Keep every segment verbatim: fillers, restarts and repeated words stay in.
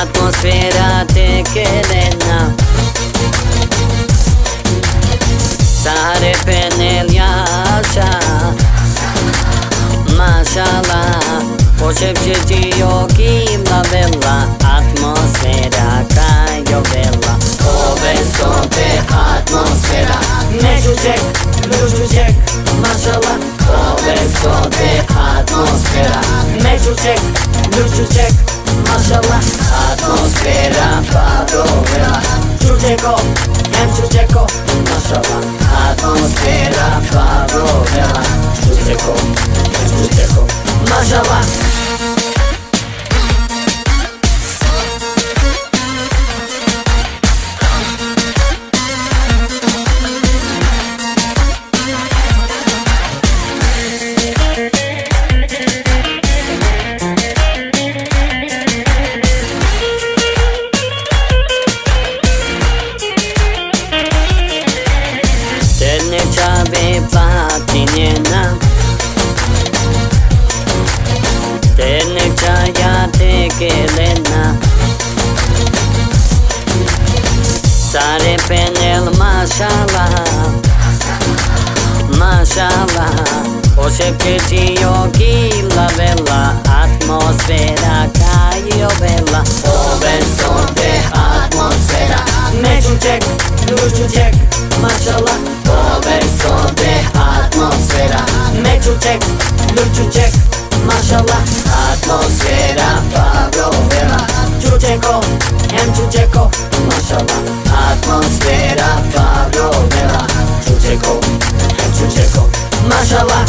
Atmosfera tekelena सारे पे नेल्याशा Mashallah Poşepçeci yogi la bella Atmosfera caio bella Ove sote atmosfera Meşucek, lüçücek Mashallah Ove sote atmosfera Meşucek, lüçücek Mashallah Atmosfera favela Çuceko, hem çuceko Mashallah Atmosfera favela Çuceko, hem çuceko Mashallah Çave patinena Tene çaya tekelena Sare penel mashallah Mashallah Poşepçeci yogi la bella Atmosfera caio bella Ove sote atmosfera Meçucek, lüçücek Mashallah Ove sote atmosfera Meçucek, lüçücek Mashallah Atmosfera favela Çuceko, hem çuceko Mashallah Atmosfera favela Çuceko, hem çuceko Mashallah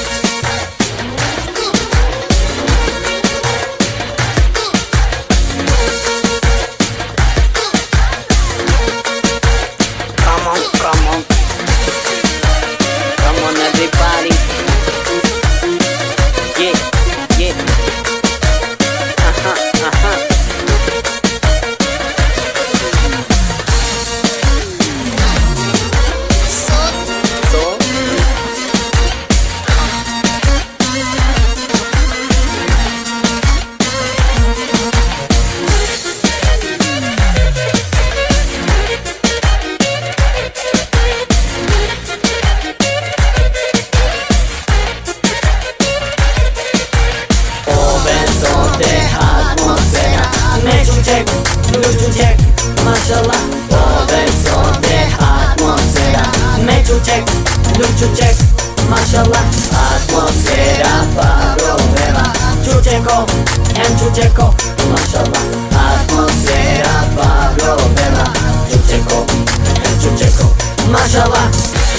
Everybody, yeah, yeah, uh-huh, uh-huh. So, Meçucek, lüçücek Mashallah Ove sote atmosfera Meçucek, lüçücek Mashallah Atmosfera favela Çuceko, hem çuceko Mashallah Atmosfera favela Çuceko, hem çuceko Mashallah